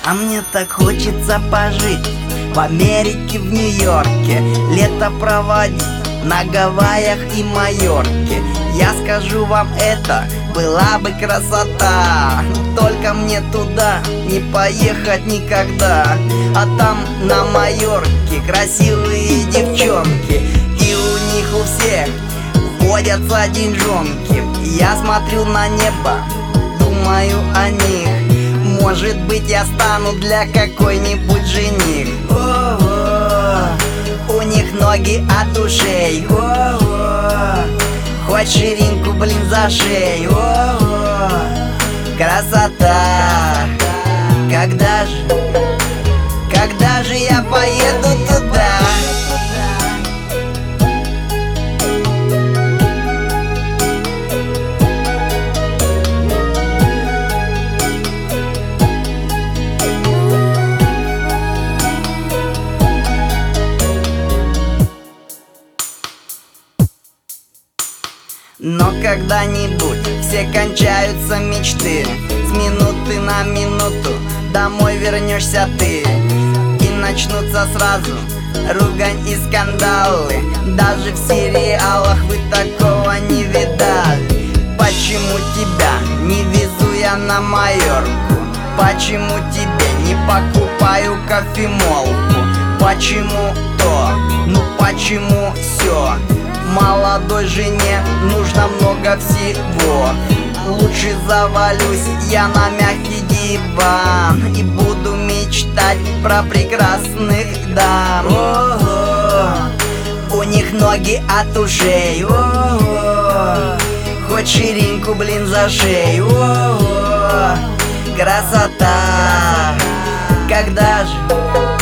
А мне так хочется пожить в Америке, в Нью-Йорке, лето проводить на Гавайях и Майорке. Я скажу вам, это была бы красота, только мне туда не поехать никогда. А там на Майорке красивые девчонки, и у них у всех водятся деньжонки. Я смотрю на небо, думаю о них. Может быть, я стану для какой-нибудь жених. У них ноги от ушей. Хоть ширинку, блин, за шею. Красота. Когда же я поеду туда? Но когда-нибудь все кончаются мечты, с минуты на минуту домой вернешься ты, и начнутся сразу ругань и скандалы. Даже в сериалах вы такого не видали. Почему тебя не везу я на Майорку? Почему тебе не покупаю кофемолку? Почему то? Ну почему сё? Молодой жене нужно много всего. Лучше завалюсь я на мягкий диван и буду мечтать про прекрасных дам. У них ноги от ушей. Хоть ширинку, блин, за шею. Красота. Когда же